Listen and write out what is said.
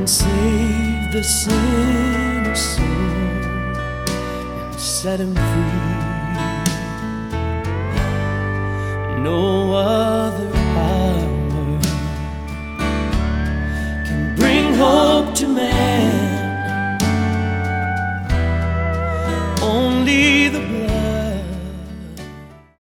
and save the sinner's soul and set him free. No